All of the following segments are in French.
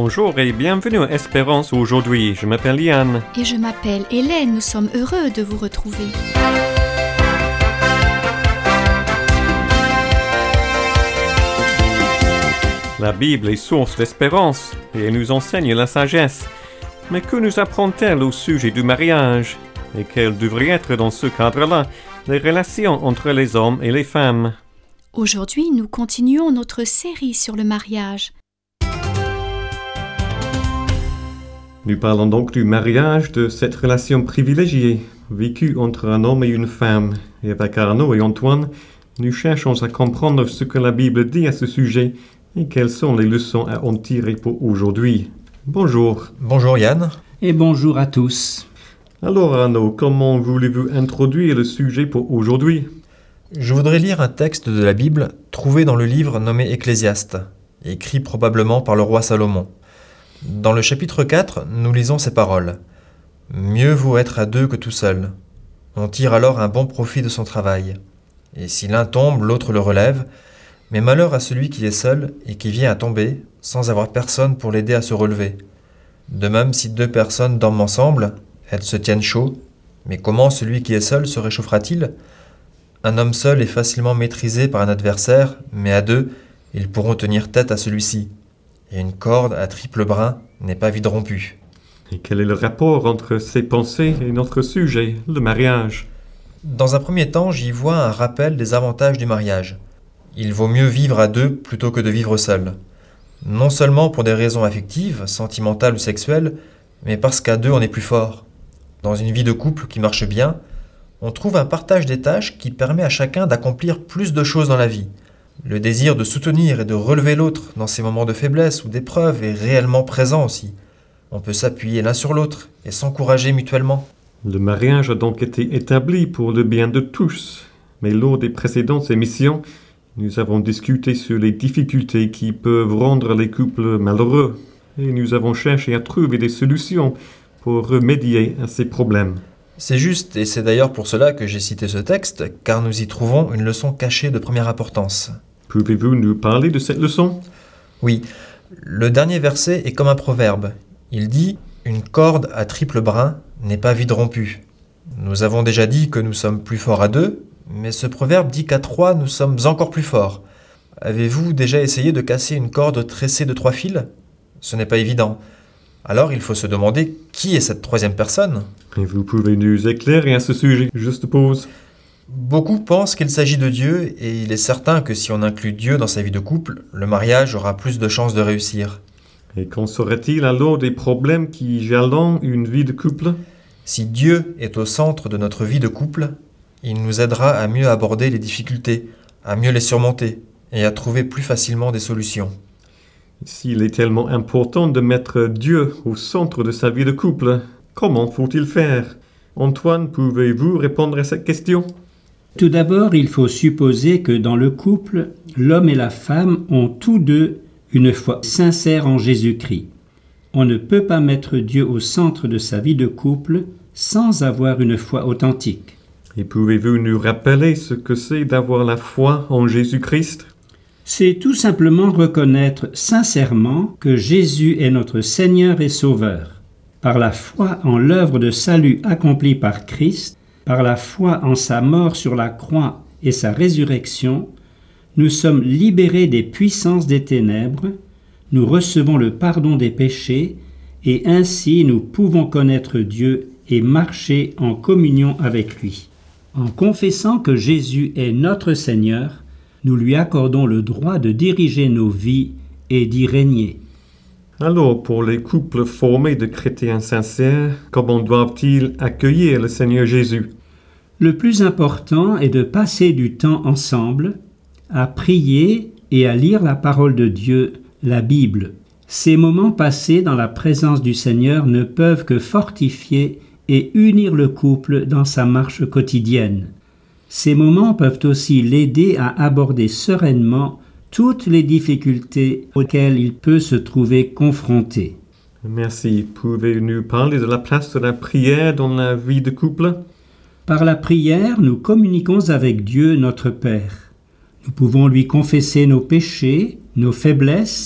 Bonjour et bienvenue à Espérance aujourd'hui. Je m'appelle Yann. Et je m'appelle Hélène. Nous sommes heureux de vous retrouver. La Bible est source d'espérance et elle nous enseigne la sagesse. Mais que nous apprend-elle au sujet du mariage? Et quelles devraient être dans ce cadre-là les relations entre les hommes et les femmes? Aujourd'hui, nous continuons notre série sur le mariage. Nous parlons donc du mariage, de cette relation privilégiée, vécue entre un homme et une femme. Et avec Arnaud et Antoine, nous cherchons à comprendre ce que la Bible dit à ce sujet et quelles sont les leçons à en tirer pour aujourd'hui. Bonjour. Bonjour Yann. Et bonjour à tous. Alors Arnaud, comment voulez-vous introduire le sujet pour aujourd'hui? Je voudrais lire un texte de la Bible trouvé dans le livre nommé Ecclésiaste, écrit probablement par le roi Salomon. Dans le chapitre 4, nous lisons ces paroles. « Mieux vaut être à deux que tout seul. On tire alors un bon profit de son travail. Et si l'un tombe, l'autre le relève. Mais malheur à celui qui est seul et qui vient à tomber, sans avoir personne pour l'aider à se relever. De même, si deux personnes dorment ensemble, elles se tiennent chaud. Mais comment celui qui est seul se réchauffera-t-il ? Un homme seul est facilement maîtrisé par un adversaire, mais à deux, ils pourront tenir tête à celui-ci. Et une corde à triple brin n'est pas vide rompue. » Et quel est le rapport entre ces pensées et notre sujet, le mariage? Dans un premier temps, j'y vois un rappel des avantages du mariage. Il vaut mieux vivre à deux plutôt que de vivre seul. Non seulement pour des raisons affectives, sentimentales ou sexuelles, mais parce qu'à deux on est plus fort. Dans une vie de couple qui marche bien, on trouve un partage des tâches qui permet à chacun d'accomplir plus de choses dans la vie. Le désir de soutenir et de relever l'autre dans ses moments de faiblesse ou d'épreuve est réellement présent aussi. On peut s'appuyer l'un sur l'autre et s'encourager mutuellement. Le mariage a donc été établi pour le bien de tous. Mais lors des précédentes émissions, nous avons discuté sur les difficultés qui peuvent rendre les couples malheureux. Et nous avons cherché à trouver des solutions pour remédier à ces problèmes. C'est juste, et c'est d'ailleurs pour cela que j'ai cité ce texte, car nous y trouvons une leçon cachée de première importance. Pouvez-vous nous parler de cette leçon? Oui, le dernier verset est comme un proverbe. Il dit « Une corde à triple brin n'est pas vide rompue ». Nous avons déjà dit que nous sommes plus forts à deux, mais ce proverbe dit qu'à trois, nous sommes encore plus forts. Avez-vous déjà essayé de casser une corde tressée de 3 fils? Ce n'est pas évident. Alors il faut se demander qui est cette troisième personne? Et vous pouvez nous éclairer à ce sujet, juste pause. Beaucoup pensent qu'il s'agit de Dieu et il est certain que si on inclut Dieu dans sa vie de couple, le mariage aura plus de chances de réussir. Et qu'en serait-il alors des problèmes qui jalonnent une vie de couple? Si Dieu est au centre de notre vie de couple, il nous aidera à mieux aborder les difficultés, à mieux les surmonter et à trouver plus facilement des solutions. S'il est tellement important de mettre Dieu au centre de sa vie de couple, comment faut-il faire? Antoine, pouvez-vous répondre à cette question? Tout d'abord, il faut supposer que dans le couple, l'homme et la femme ont tous deux une foi sincère en Jésus-Christ. On ne peut pas mettre Dieu au centre de sa vie de couple sans avoir une foi authentique. Et pouvez-vous nous rappeler ce que c'est d'avoir la foi en Jésus-Christ? C'est tout simplement reconnaître sincèrement que Jésus est notre Seigneur et Sauveur. Par la foi en l'œuvre de salut accomplie par Christ, par la foi en sa mort sur la croix et sa résurrection, nous sommes libérés des puissances des ténèbres, nous recevons le pardon des péchés et ainsi nous pouvons connaître Dieu et marcher en communion avec lui. En confessant que Jésus est notre Seigneur, nous lui accordons le droit de diriger nos vies et d'y régner. Alors, pour les couples formés de chrétiens sincères, comment doivent-ils accueillir le Seigneur Jésus? Le plus important est de passer du temps ensemble, à prier et à lire la parole de Dieu, la Bible. Ces moments passés dans la présence du Seigneur ne peuvent que fortifier et unir le couple dans sa marche quotidienne. Ces moments peuvent aussi l'aider à aborder sereinement toutes les difficultés auxquelles il peut se trouver confronté. Merci. Pouvez-vous nous parler de la place de la prière dans la vie de couple? Par la prière, nous communiquons avec Dieu notre Père. Nous pouvons lui confesser nos péchés, nos faiblesses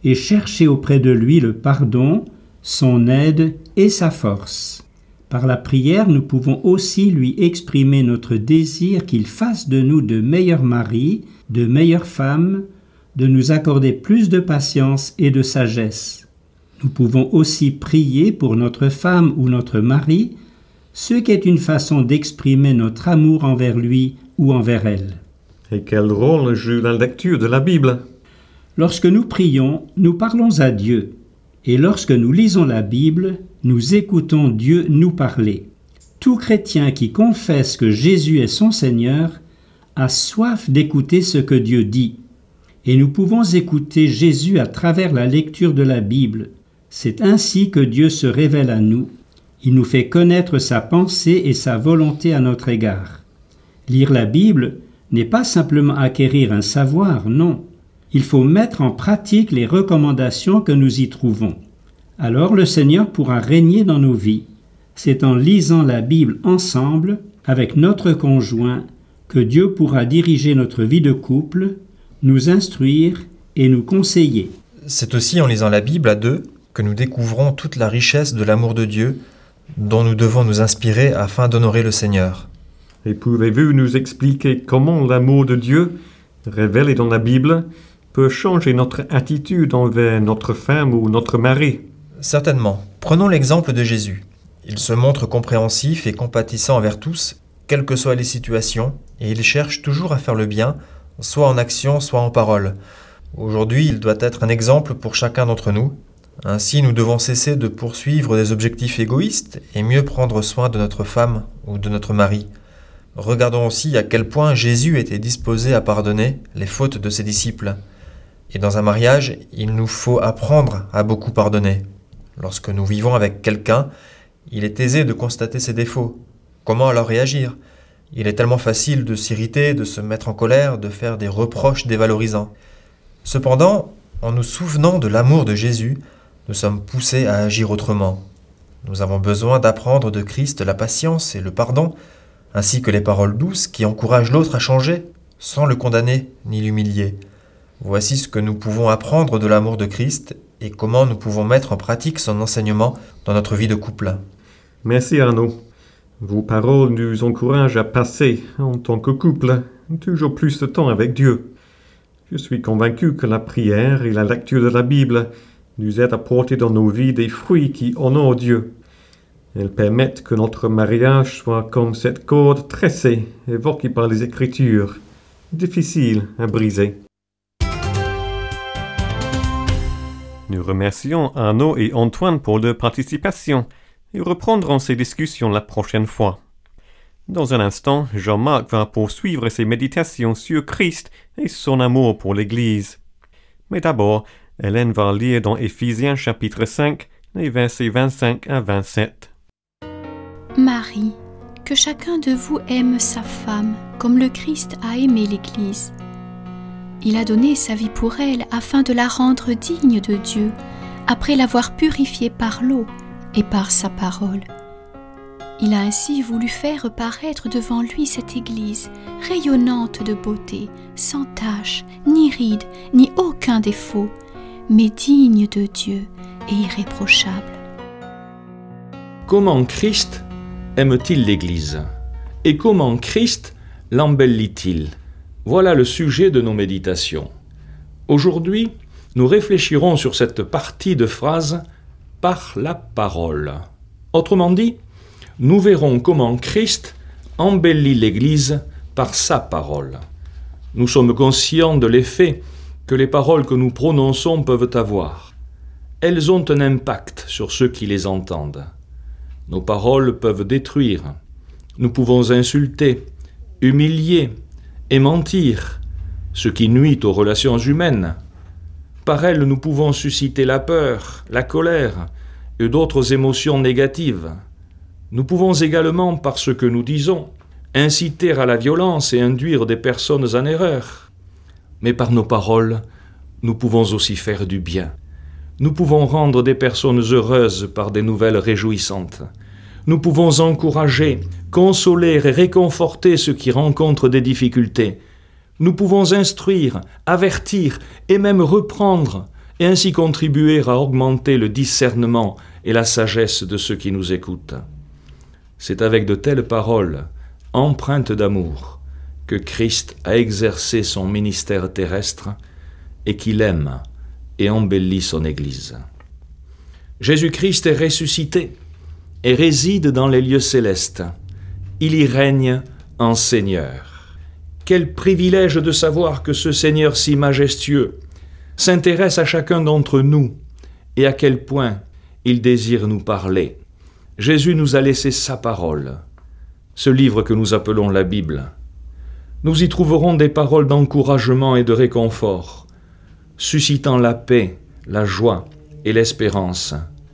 et chercher auprès de lui le pardon, son aide et sa force. Par la prière, nous pouvons aussi lui exprimer notre désir qu'il fasse de nous de meilleurs maris, de meilleures femmes, de nous accorder plus de patience et de sagesse. Nous pouvons aussi prier pour notre femme ou notre mari, ce qui est une façon d'exprimer notre amour envers lui ou envers elle. Et quel rôle joue la lecture de la Bible? Lorsque nous prions, nous parlons à Dieu. Et lorsque nous lisons la Bible, nous écoutons Dieu nous parler. Tout chrétien qui confesse que Jésus est son Seigneur a soif d'écouter ce que Dieu dit. Et nous pouvons écouter Jésus à travers la lecture de la Bible. C'est ainsi que Dieu se révèle à nous. Il nous fait connaître sa pensée et sa volonté à notre égard. Lire la Bible n'est pas simplement acquérir un savoir, non. Il faut mettre en pratique les recommandations que nous y trouvons. Alors le Seigneur pourra régner dans nos vies. C'est en lisant la Bible ensemble, avec notre conjoint, que Dieu pourra diriger notre vie de couple, nous instruire et nous conseiller. C'est aussi en lisant la Bible à deux que nous découvrons toute la richesse de l'amour de Dieu dont nous devons nous inspirer afin d'honorer le Seigneur. Et pouvez-vous nous expliquer comment l'amour de Dieu, révélé dans la Bible, peut changer notre attitude envers notre femme ou notre mari? Certainement. Prenons l'exemple de Jésus. Il se montre compréhensif et compatissant envers tous, quelles que soient les situations, et il cherche toujours à faire le bien, soit en action, soit en parole. Aujourd'hui, il doit être un exemple pour chacun d'entre nous. Ainsi, nous devons cesser de poursuivre des objectifs égoïstes et mieux prendre soin de notre femme ou de notre mari. Regardons aussi à quel point Jésus était disposé à pardonner les fautes de ses disciples. Et dans un mariage, il nous faut apprendre à beaucoup pardonner. Lorsque nous vivons avec quelqu'un, il est aisé de constater ses défauts. Comment alors réagir? Il est tellement facile de s'irriter, de se mettre en colère, de faire des reproches dévalorisants. Cependant, en nous souvenant de l'amour de Jésus, nous sommes poussés à agir autrement. Nous avons besoin d'apprendre de Christ la patience et le pardon, ainsi que les paroles douces qui encouragent l'autre à changer, sans le condamner ni l'humilier. Voici ce que nous pouvons apprendre de l'amour de Christ et comment nous pouvons mettre en pratique son enseignement dans notre vie de couple. Merci Arnaud. Vos paroles nous encouragent à passer, en tant que couple, toujours plus de temps avec Dieu. Je suis convaincu que la prière et la lecture de la Bible nous aident à porter dans nos vies des fruits qui honorent Dieu. Elles permettent que notre mariage soit comme cette corde tressée, évoquée par les Écritures, difficile à briser. Nous remercions Arnaud et Antoine pour leur participation et reprendrons ces discussions la prochaine fois. Dans un instant, Jean-Marc va poursuivre ses méditations sur Christ et son amour pour l'Église. Mais d'abord, Hélène va lire dans Éphésiens chapitre 5, les versets 25 à 27. Marie, que chacun de vous aime sa femme comme le Christ a aimé l'Église. Il a donné sa vie pour elle afin de la rendre digne de Dieu, après l'avoir purifiée par l'eau et par sa parole. Il a ainsi voulu faire paraître devant lui cette Église, rayonnante de beauté, sans tache, ni ride, ni aucun défaut, mais digne de Dieu et irréprochable. Comment Christ aime-t-il l'Église? Et comment Christ l'embellit-il? Voilà le sujet de nos méditations. Aujourd'hui, nous réfléchirons sur cette partie de phrase « par la parole ». Autrement dit, nous verrons comment Christ embellit l'Église par sa parole. Nous sommes conscients de l'effet que les paroles que nous prononçons peuvent avoir. Elles ont un impact sur ceux qui les entendent. Nos paroles peuvent détruire. Nous pouvons insulter, humilier et mentir, ce qui nuit aux relations humaines. Par elles, nous pouvons susciter la peur, la colère et d'autres émotions négatives. Nous pouvons également, par ce que nous disons, inciter à la violence et induire des personnes en erreur. Mais par nos paroles, nous pouvons aussi faire du bien. Nous pouvons rendre des personnes heureuses par des nouvelles réjouissantes. Nous pouvons encourager, consoler et réconforter ceux qui rencontrent des difficultés. Nous pouvons instruire, avertir et même reprendre et ainsi contribuer à augmenter le discernement et la sagesse de ceux qui nous écoutent. C'est avec de telles paroles, empreintes d'amour, que Christ a exercé son ministère terrestre et qu'il aime et embellit son Église. Jésus-Christ est ressuscité et réside dans les lieux célestes. Il y règne en Seigneur. Quel privilège de savoir que ce Seigneur si majestueux s'intéresse à chacun d'entre nous et à quel point il désire nous parler. Jésus nous a laissé sa parole, ce livre que nous appelons la Bible. Nous y trouverons des paroles d'encouragement et de réconfort, suscitant la paix, la joie et l'espérance.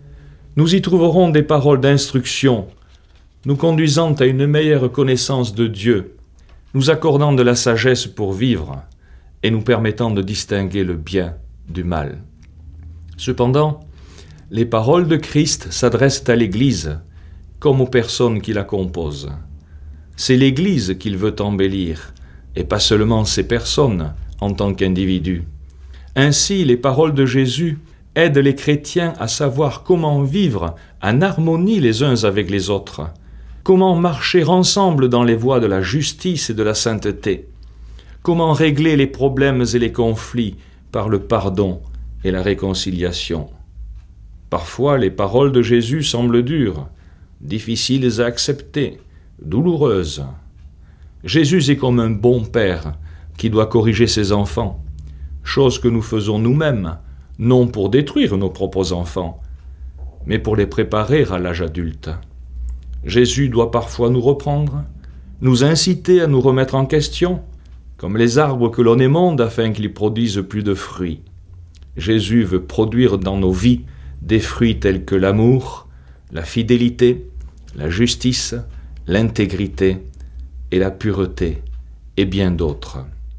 Nous y trouverons des paroles d'instruction, nous conduisant à une meilleure connaissance de Dieu, nous accordant de la sagesse pour vivre et nous permettant de distinguer le bien du mal. Cependant, les paroles de Christ s'adressent à l'Église comme aux personnes qui la composent. C'est l'Église qu'il veut embellir, et pas seulement ces personnes en tant qu'individus. Ainsi, les paroles de Jésus aident les chrétiens à savoir comment vivre en harmonie les uns avec les autres, comment marcher ensemble dans les voies de la justice et de la sainteté, comment régler les problèmes et les conflits par le pardon et la réconciliation. Parfois, les paroles de Jésus semblent dures, difficiles à accepter, douloureuses. Jésus est comme un bon père qui doit corriger ses enfants, chose que nous faisons nous-mêmes, non pour détruire nos propres enfants, mais pour les préparer à l'âge adulte. Jésus doit parfois nous reprendre, nous inciter à nous remettre en question, comme les arbres que l'on émonde afin qu'ils produisent plus de fruits. Jésus veut produire dans nos vies des fruits tels que l'amour, la fidélité, la justice, l'intégrité et la pureté, et bien d'autres.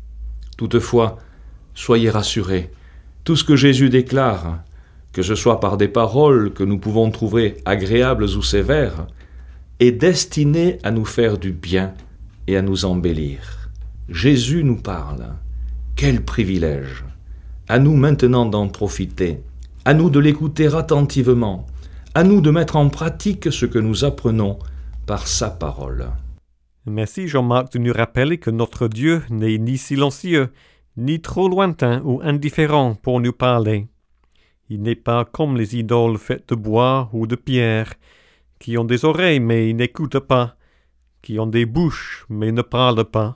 Toutefois, soyez rassurés, tout ce que Jésus déclare, que ce soit par des paroles que nous pouvons trouver agréables ou sévères, est destiné à nous faire du bien et à nous embellir. Jésus nous parle. Quel privilège! À nous maintenant d'en profiter, à nous de l'écouter attentivement, à nous de mettre en pratique ce que nous apprenons par sa parole. Merci Jean-Marc de nous rappeler que notre Dieu n'est ni silencieux, ni trop lointain ou indifférent pour nous parler. Il n'est pas comme les idoles faites de bois ou de pierre, qui ont des oreilles mais n'écoutent pas, qui ont des bouches mais ne parlent pas.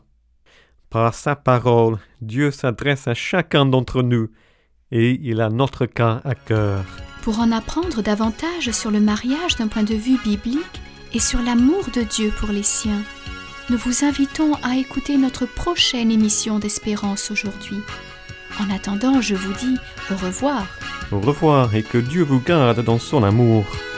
Par sa parole, Dieu s'adresse à chacun d'entre nous et il a notre cas à cœur. Pour en apprendre davantage sur le mariage d'un point de vue biblique et sur l'amour de Dieu pour les siens, nous vous invitons à écouter notre prochaine émission d'Espérance aujourd'hui. En attendant, je vous dis au revoir. Au revoir et que Dieu vous garde dans son amour.